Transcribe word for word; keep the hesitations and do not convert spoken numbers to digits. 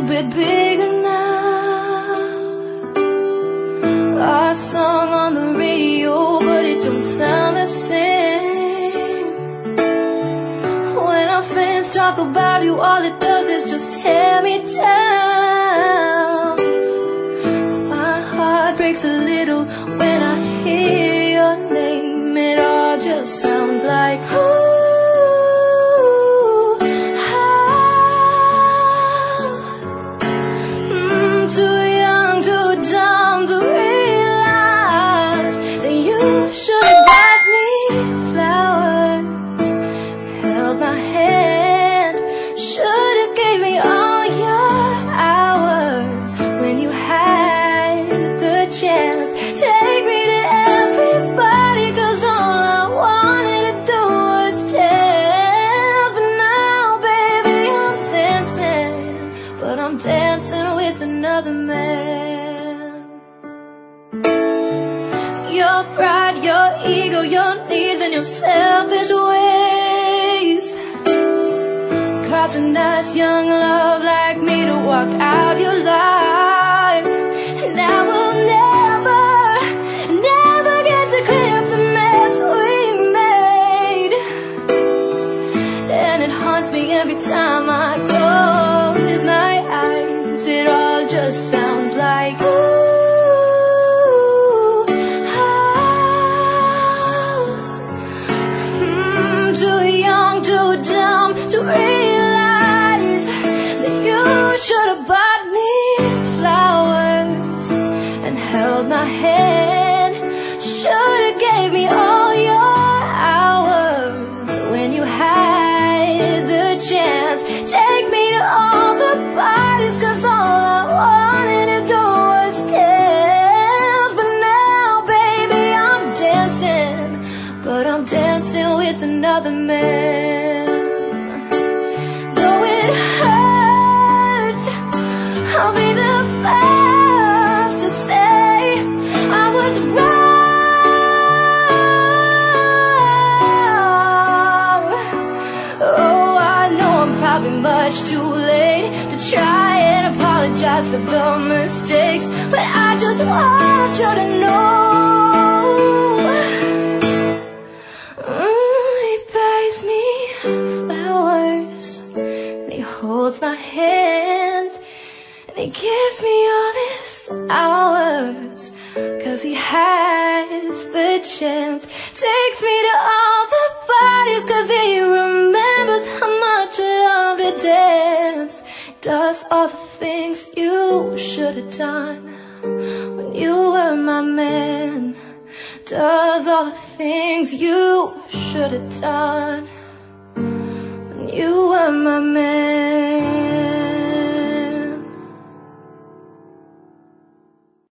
little bit bigger now. Our song on the radio, but it don't sound the same. When our friends talk about you, all it does is just tear me down. So my heart breaks a little when I hear your name. It all just sounds like ooh. Another man. Your pride, your ego, your needs and your selfish ways causing us young love like me to walk out your life. And I will never, never get to clean up the mess we made. And it haunts me every time I close my eyes. It all just sounds like ooh, oh, mm, too young, too dumb to realize that you should have bought me flowers and held my hand. Should have gave me all your hours when you had the chance. Take me to all the parties, 'cause all I wanted to do was dance. But now, baby, I'm dancing, but I'm dancing with another man. Though it hurts, I'll be the first to say I was wrong. Oh, I know I'm probably much too late to try and apologize for the mistakes, but I just want you to know mm, he buys me flowers and he holds my hand and he gives me all this hours 'cause he has the chance. Takes me to all the parties 'cause he remembers how much I love to dance. Does all the things you should have done when you were my man. Does all the things you should have done when you were my man.